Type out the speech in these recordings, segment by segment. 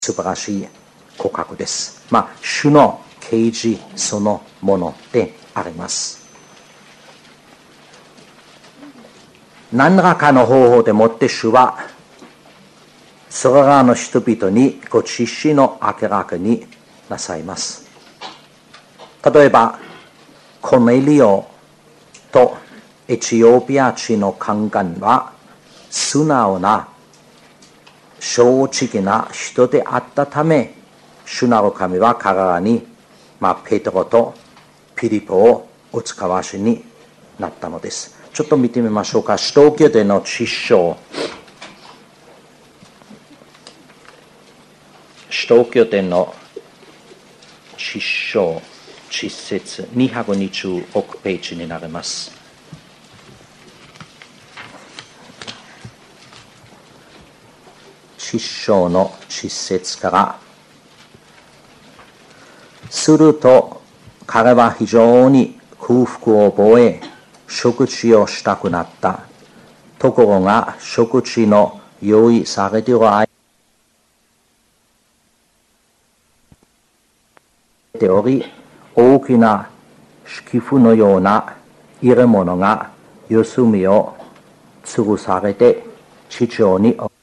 素晴らしい告白です。主の啓示そのものであります。何らかの方法でもって主はそれらの人々にご知識の明らかになさいます。例えばコネリオとエチオピア人の関係は素直な正直な人であったため、主なる神は彼らに、ペテロとピリポをお使わしになったのです。ちょっと見てみましょうか。使徒行伝の10章。使徒行伝の10章10節226ページになります。10章の10節から、すると彼は非常に空腹を覚え、食事をしたくなった。ところが食事の用意されている間でおり、大きな敷布のような入れ物が四隅を吊るされて地上に置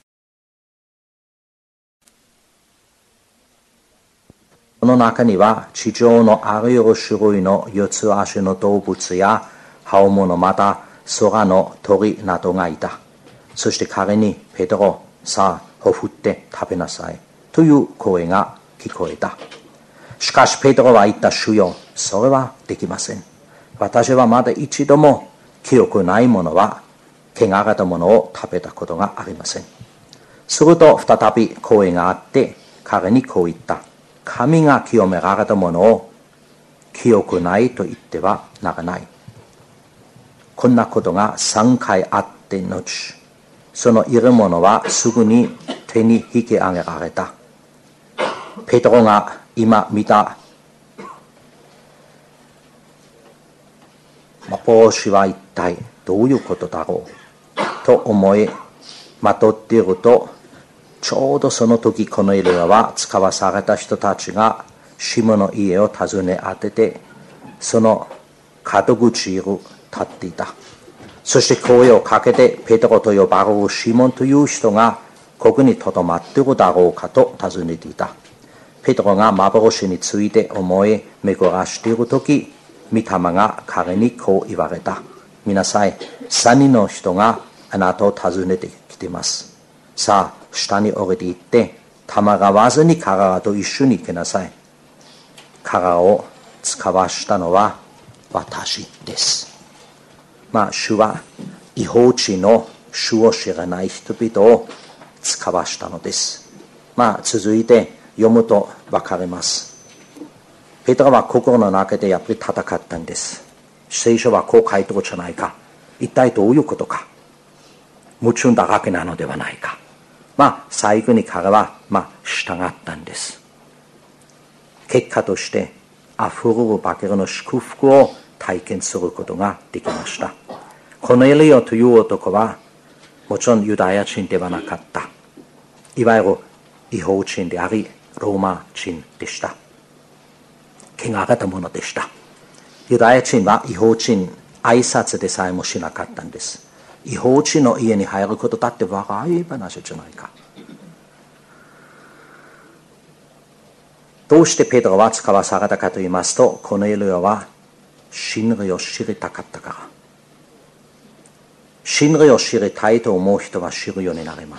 その中には地上のあらゆる種類の四つ足の動物や葉物、また空の鳥などがいた。そして彼にペテロ、さあほふって食べなさいという声が聞こえた。しかしペテロは言った。主よ、それはできません。私はまだ一度も記憶ないものは汚れたものを食べたことがありません。すると再び声があって彼にこう言った。神が清められたものを記憶ないと言ってはならない。こんなことが3回あって後、その入れ物はすぐに手に引き上げられた。ペテロが今見た帽子は一体どういうことだろうと思いまとっていると、ちょうどその時コネリオは使わされた人たちがシモンの家を訪ね当てて、その門口に立っていた。そして声をかけて、ペテロと呼ばれるシモンという人がここにとどまっているだろうかと尋ねていた。ペテロが幻について思い巡らしている時、御霊が彼にこう言われた。見なさい、3人の人があなたを訪ねてきています。さあ下に降りていってたまらわずに彼らと一緒に行きなさい。彼らを使わしたのは私です。主は異邦地の主を知らない人々を使わしたのです。続いて読むと分かります。ペテロは心の中でやっぱり戦ったんです。聖書はこう書いてるじゃないか。一体どういうことか。矛盾だらけなのではないか。最後に彼は従ったんです。結果としてあふれるばかりの祝福を体験することができました。コネリオという男はもちろんユダヤ人ではなかった。いわゆる異邦人でありローマ人でした。汚れたものでした。ユダヤ人は異邦人挨拶でさえもしなかったんです。異邦人の家に入ることだって笑い話じゃないか。どうしてペテロは使わされたかと言いますと、コネリオは真理を知りたかったから。真理を知りたいと思う人は知るようになります。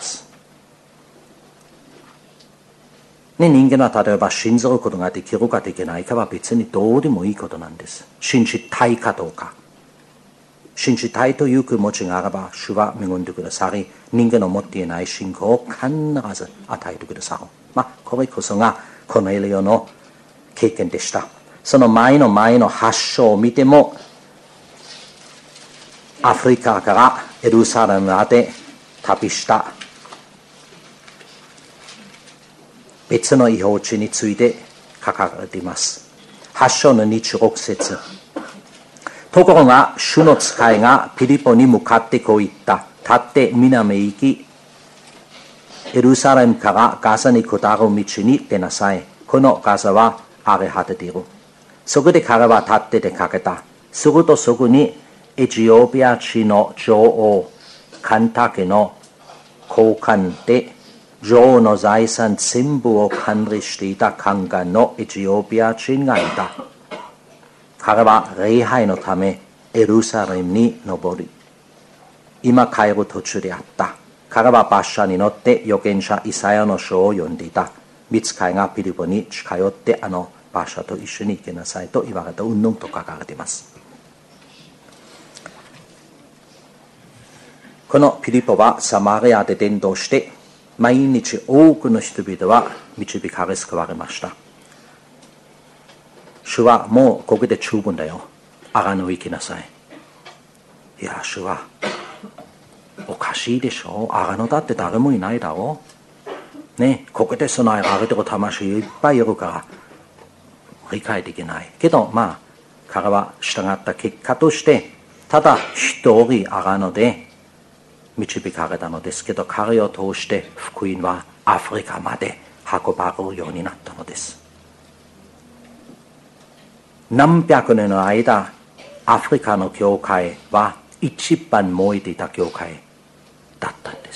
人間は例えば信じることができるかできないかは別にどうでもいいことなんです。信じたいかどうか。信じたいという気持ちがあれば主は恵んでくださり、人間の持っていない信仰を必ず与えてくださる。これこそがコネリオの経験でした。その前の発祥を見ても、アフリカからエルサレムまで旅した別の異邦地について書かれています。8章の26節。ところが主の使いがピリポに向かってこう言った。立って南へ行き、 エルサレムからガザに下る道に出なさい。このガザは荒れ果てている。そこで彼は立って出かけた。するとそこにエチオピア地の女王カンタケの高官で女王の財産全部を管理していた宦官のエチオピア人がいた。彼は礼拝のためエルサレムに登り、今帰る途中であった。彼は馬車に乗って預言者イサヤの書を読んでいた。御使いがピリポに近寄って馬車と一緒に行きなさいと言われた云々と書かれています。このピリポはサマリアで伝道して毎日多くの人々は導かれ救われました。主はもうここで十分だよ。荒野行きなさい。いや、主はおかしいでしょ。荒野だって誰もいないだろう。ね、ここで備えられてる魂いっぱいいるから理解できない。けど彼は従った結果としてただ一人荒野で導かれたのですけど、彼を通して福音はアフリカまで運ばれるようになったのです。何百年の間、アフリカの教会は一番燃えていた教会だったんです。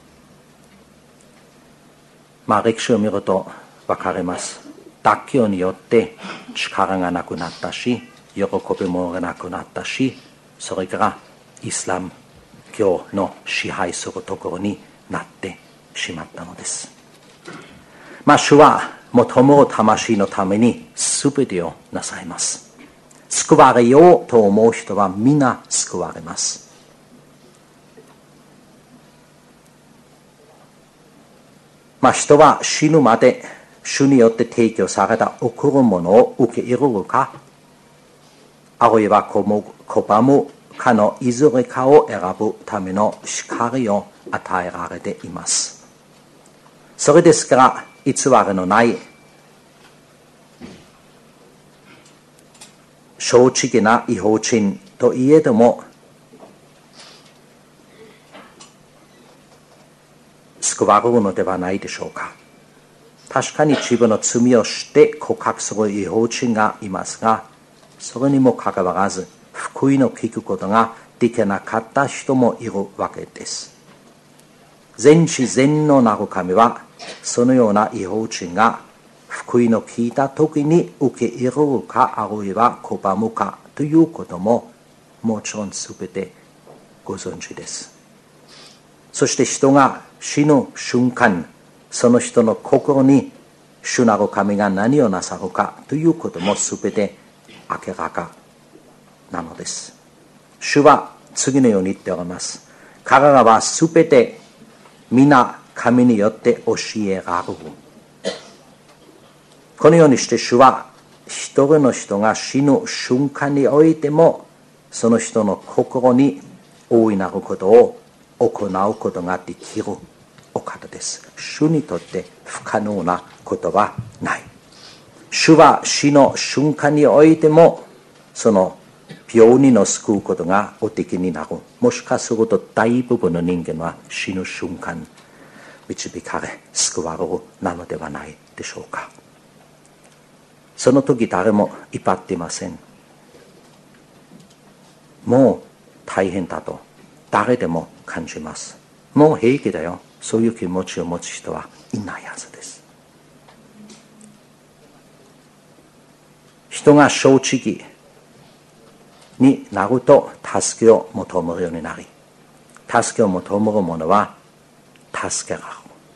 歴史を見ると分かります。脱教によって力がなくなったし、喜びもなくなったし、それからイスラム教の支配するところになってしまったのです。主は求める魂のために全てをなさいます。救われようと思う人は皆救われます。人は死ぬまで主によって提供された贈るものを受け入れるか、あるいは拒むかのいずれかを選ぶための光を与えられています。それですから偽りのない正直な違法人といえども救われるのではないでしょうか。確かに自分の罪を知って告白する違法人がいますが、それにもかかわらず福音を聞くことができなかった人もいるわけです。全知全能なる神はそのような違法人が福音を聞いた時に受け入れるかあるいは拒むかということももちろん全てご存知です。そして人が死ぬ瞬間、その人の心に主なる神が何をなさるかということも全て明らかなのです。主は次のように言っております。彼らは全て皆神によって教えられる。このようにして主は一人の人が死ぬ瞬間においてもその人の心に大いなることを行うことができるお方です。主にとって不可能なことはない。主は死の瞬間においてもその病人を救うことがおできになる。もしかすると大部分の人間は死ぬ瞬間導かれ救われるなのではないでしょうか。その時誰も威張っていません。もう大変だと誰でも感じます。もう平気だよ、そういう気持ちを持つ人はいないはずです。人が正直になると助けを求めるようになり、助けを求める者は助けられる。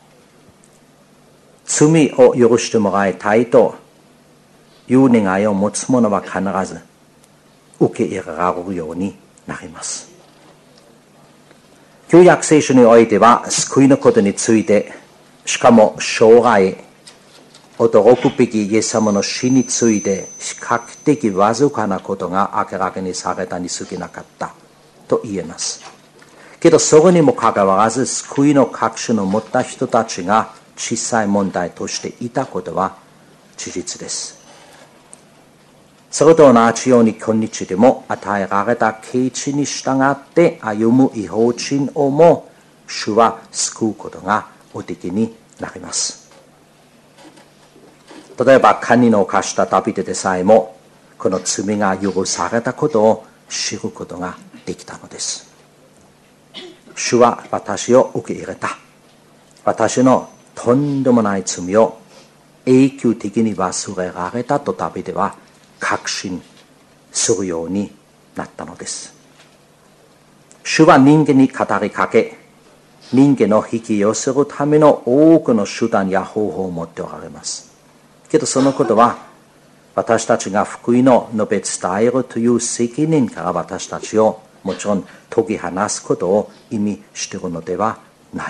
罪を許してもらいたいという願いを持つ者は必ず受け入れられるようになります。旧約聖書においては救いのことについて、しかも将来驚くべきイエス様の死について比較的わずかなことが明らかにされたに過ぎなかったと言えます。けどそれにもかかわらず救いの確信を持った人たちが小さい問題としていたことは事実です。それと同じように今日でも与えられた啓示に従って歩む違法人をも主は救うことがおできになります。例えば神の犯したダビデでさえもこの罪が許されたことを知ることができたのです。主は私を受け入れた。私のとんでもない罪を永久的に忘れられたとダビデは確信するようになったのです。主は人間に語りかけ、人間を引き寄せるための多くの手段や方法を持っておられます。けどそのことは私たちが福音を述べ伝えるという責任から私たちをもちろん解き放すことを意味しているのではない。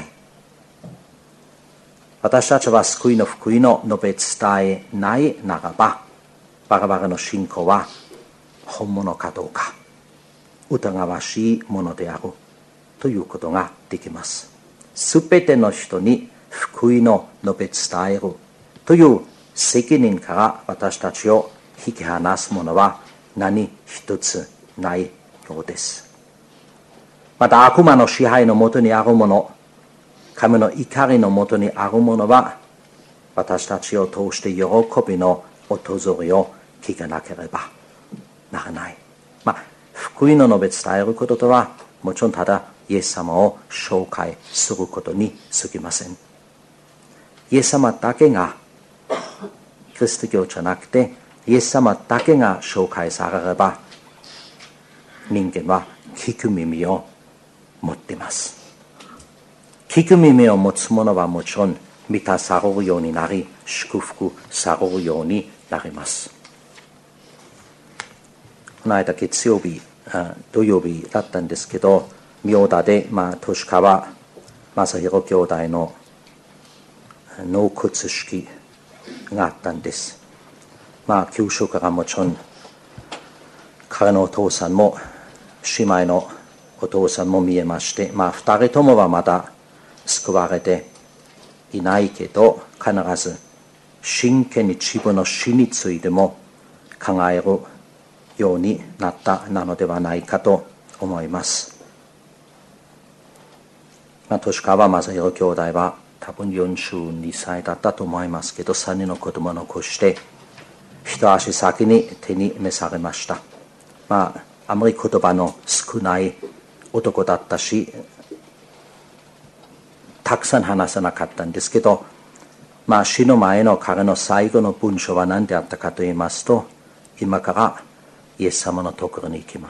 私たちは救いの福音を述べ伝えないならば、我々の信仰は本物かどうか疑わしいものであるということができます。すべての人に福音を述べ伝えるという責任から私たちを引き離すものは何一つないようです。また悪魔の支配のもとにあるもの、神の怒りのもとにあるものは私たちを通して喜びの訪れを聞かなければならない。福音の述べ伝えることとはもちろんただイエス様を紹介することに過ぎません。イエス様だけがキリスト教じゃなくてイエス様だけが紹介されれば人間は聞く耳を持っています。聞く耳を持つ者はもちろん満たされるようになり祝福されるようになります。この間月曜日土曜日だったんですけど、明田で年川正弘兄弟の納骨式があったんです。九州からもちろん彼のお父さんも姉妹のお父さんも見えまして、二人ともはまだ救われていないけど必ず真剣に自分の死についても考えるようになったのではないかと思います。年川正弘兄弟は多分42歳だったと思いますけど、3人の子供を残して一足先に手に召されました。あまり言葉の少ない男だったし、たくさん話さなかったんですけど、死ぬ前の彼の最後の文章は何であったかと言いますと、今からイエス様のところに行きます。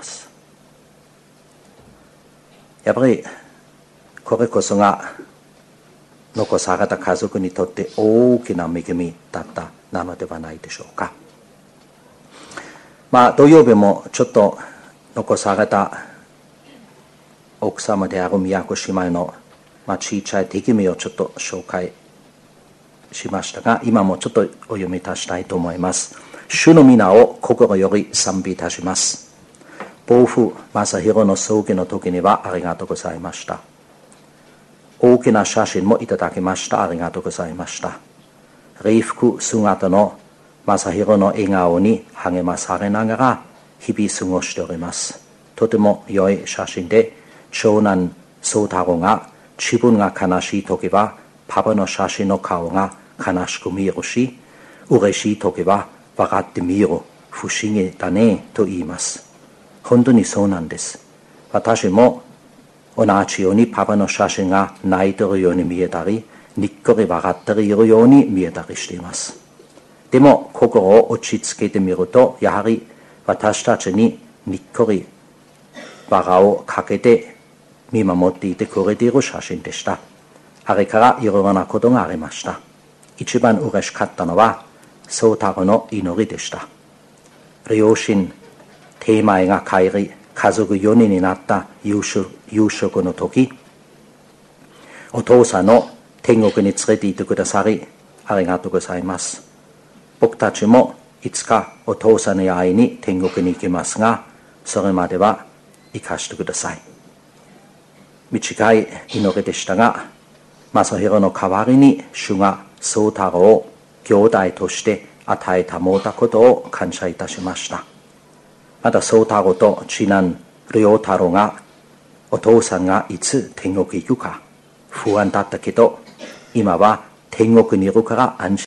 やっぱりこれこそが残された家族にとって大きな恵みだったなのではないでしょうか。土曜日もちょっと残された奥様である宮子姉妹の小さい手紙をちょっと紹介しましたが、今もちょっとお読みいたしたいと思います。主の皆を心より賛美いたします。暴風正弘の葬儀の時にはありがとうございました。大きな写真もいただきました。ありがとうございました。礼服姿の正弘の笑顔に励まされながら日々過ごしております。とても良い写真で、長男宗太郎が自分が悲しい時はパパの写真の顔が悲しく見えるし、嬉しい時は笑って見える、不思議だねと言います。本当にそうなんです。私も同じようにパパの写真が泣いているように見えたり、にっこり笑っているように見えたりしています。でも心を落ち着けてみると、やはり私たちににっこり笑をかけて見守っていてくれている写真でした。あれからいろいろなことがありました。一番嬉しかったのは宗太郎の祈りでした。両親手前が帰り、家族4人になった夕食の時、お父さんの天国に連れて行ってくださりありがとうございます。僕たちもいつかお父さんに会いに天国に行きますが、それまでは生かしてください。短い祈りでしたが、正弘の代わりに主が宗太郎を兄弟として与えたもうたことを感謝いたしました。また宗太郎と次男良太郎がお父さんがいつ天国行くか不安だったけど、 今は天国にいるから安心